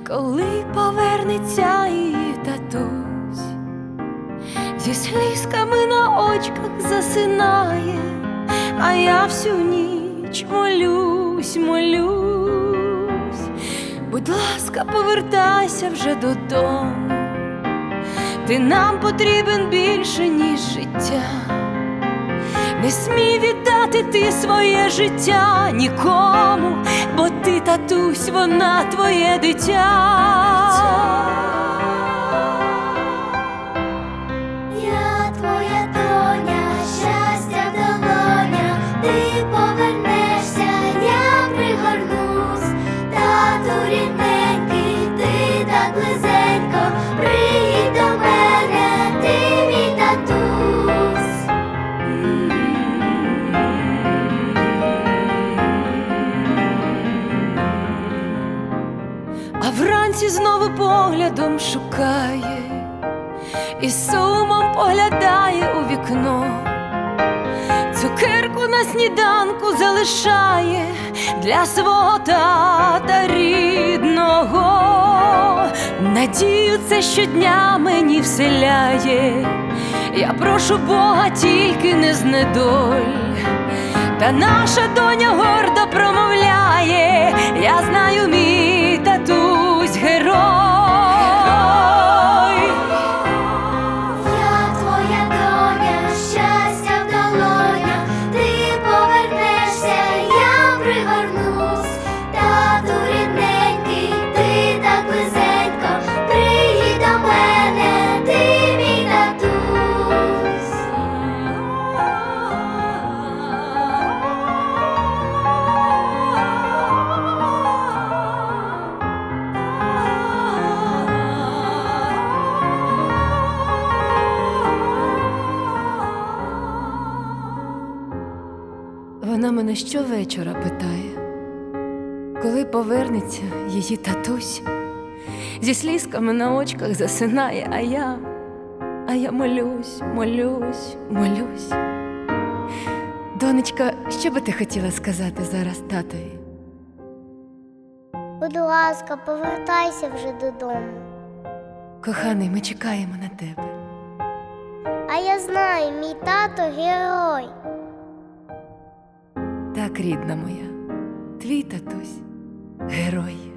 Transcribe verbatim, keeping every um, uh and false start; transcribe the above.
коли повернеться її татусь, зі слізками на очках засинає, а я всю ніч молюсь, молюсь. Будь ласка, повертайся вже додому, ти нам потрібен більше, ніж життя. Не смій віддати ти своє життя нікому, бо ти, татусь, вона твоє дитя. Я твоя доня, щастя в долонях, ти повернешся, я пригорнусь. Тату рідненький, ти так близенько, приїдь до мене, ти мій татусь. А вранці знову поглядом шукає і сумом поглядає у вікно. Цукерку на сніданку залишає для свого тата рідного. Надію це щодня мені вселяє, я прошу Бога, тільки не знедоль. Та наша доня гордо промовляє, я знаю, мій татусь герой. Я твоя доня, щастя в долонях, ти повернешся, я пригорнусь. Тату рідненький, ти так близенько, приїдь до мене, ти мій татусь. Вона мене щовечора питає, коли повернеться її татусь. Зі слізками на очках засинає, а я, а я молюсь, молюсь, молюсь. Донечка, що би ти хотіла сказати зараз татові? Будь ласка, повертайся вже додому. Коханий, ми чекаємо на тебе. А я знаю, мій тато герой. Так, рідна моя, твій татусь герой.